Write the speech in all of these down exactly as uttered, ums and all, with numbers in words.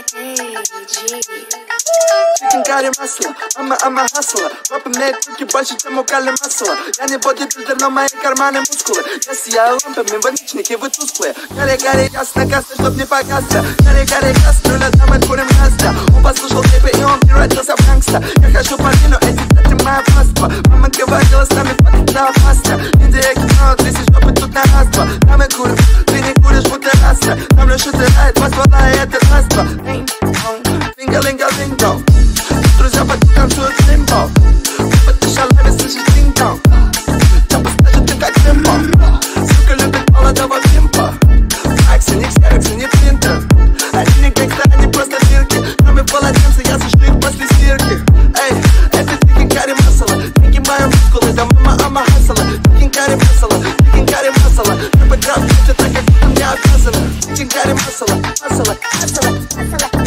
Chicken curry масло, I'm a, I'm a hustler. Ропы мне руки больше, чем у Кали масла. Я не бодибилдер, но мои карманы мускулы. Я сияю лампами, больничники вы тусклые. Гори-гори ясно, красный, чтоб не погасся. Гори-гори кастрюля, там откурим гостя. Он послушал клипы и он превратился в гангста. Я хожу по вину, эти дети моя паства. Мама говорила, с нами хватит на опасно. Индия кино, тысяч жопы тут на раз-два. Там и курим, ты не куришь, будто раса. Там лишь утирает, два ствола, и это раз-два. Финга-линга-линго. Друзья под танцуют лимбо. Ты шалаве, слышишь динг-донг. Чапа скажет, ты как лимбо. Сука любит молодого пимпа. Акси, не ксероксы, не принтер. Они не гангста, они просто бирки. Кроме полотенца, я сушу их после стирки. Эй, это chicken curry масала. Деньги мои мускулы, да мама, ама хасала. Chicken curry масала, chicken curry масала. Рэпа граф, это так, как будто мне обязано. Chicken curry масала, масала, масала, масала, масала.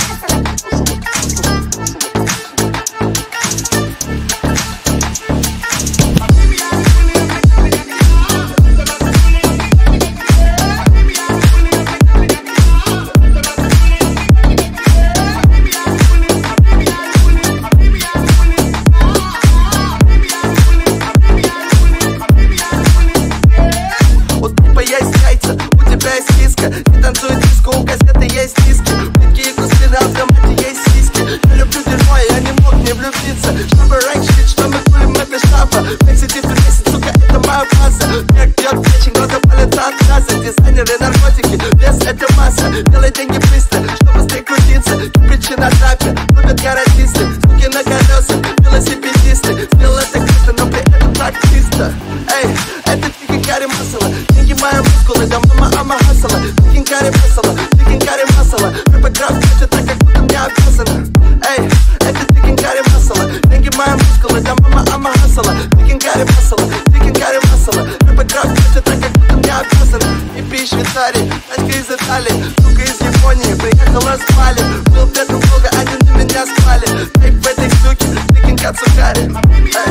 Не танцует диско, у газеты есть диски. Плиткие куски на автомате есть сиськи. Я люблю дерьмо, я не мог не влюбиться. Чтобы раньше, что мы курим, это шапа. Фексити в месяц, сука, это моя база. Век пьет печень, глаза палятся от газа. Дизайнеры, наркотики, вес это масса. Делай деньги быстро, чтобы быстрее крутиться. Кипричи на трапе, любят гарантисты. Суки на колесах, велосипедисты. Сделал это круто, но при этом так чисто. Эй, это chicken curry масала. Деньги мои мускулы, да мама, ама хасала. Chicken curry масала, chicken curry масала. Рэпа граф, это так, как будто мне обязано. Эй, это chicken curry масала. Деньги мои мускулы, да мама, ама хасала. Chicken curry масала, chicken curry масала. Рэпа граф, это так, как будто мне обязано. Хиппи из Швейцарии, Танька из Италии. Сука из Японии, приехала с Бали. Был бедным долго, они на меня спали. Тейп в этой штуке, chicken кацукари.